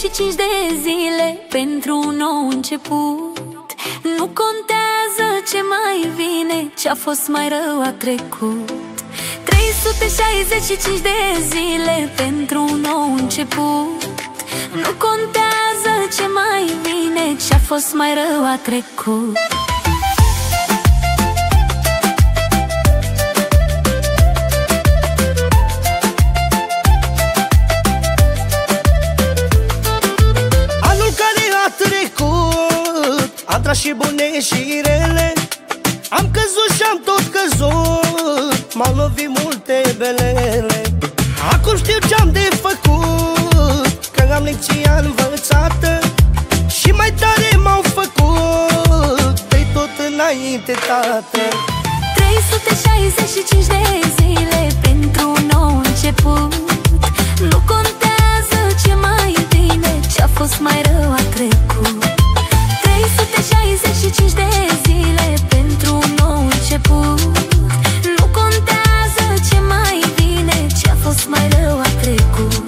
365 de zile pentru un nou început. Nu contează ce mai vine, ce-a fost mai rău a trecut. 365 de zile pentru un nou început. Nu contează ce mai vine, ce-a fost mai rău a trecut. Am tras și bune și rele, am căzut și-am tot căzut, m-au lovit multe belele. Acum știu ce-am de făcut, că am lecția învățată și mai tare m-au făcut, dă-i tot înainte, tată. 365 de zile pentru un nou început. Nu contează ce mai vine, ce-a fost mai rău a trecut. 365 de zile pentru un nou început. Nu contează ce mai vine, ce-a fost mai rău a trecut.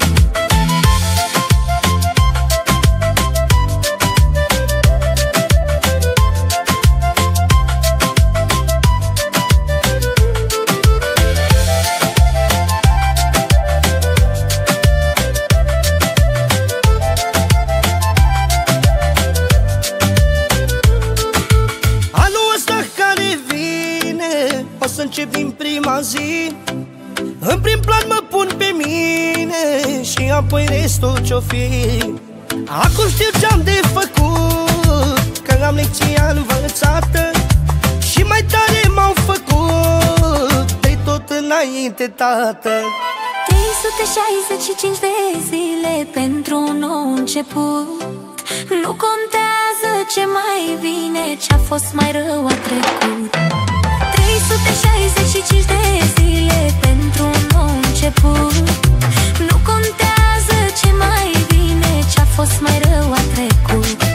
O să încep din prima zi, în prim plan mă pun pe mine și apoi restul ce-o fi. Acum știu ce-am de făcut, că am lecția învățată și mai tare m-au făcut, dă-i tot înainte, tată. 365 de zile pentru un nou început. Nu contează ce mai vine, ce-a fost mai rău a trecut. 365 de zile pentru un nou început. Nu contează ce mai vine, ce-a fost mai rău a trecut.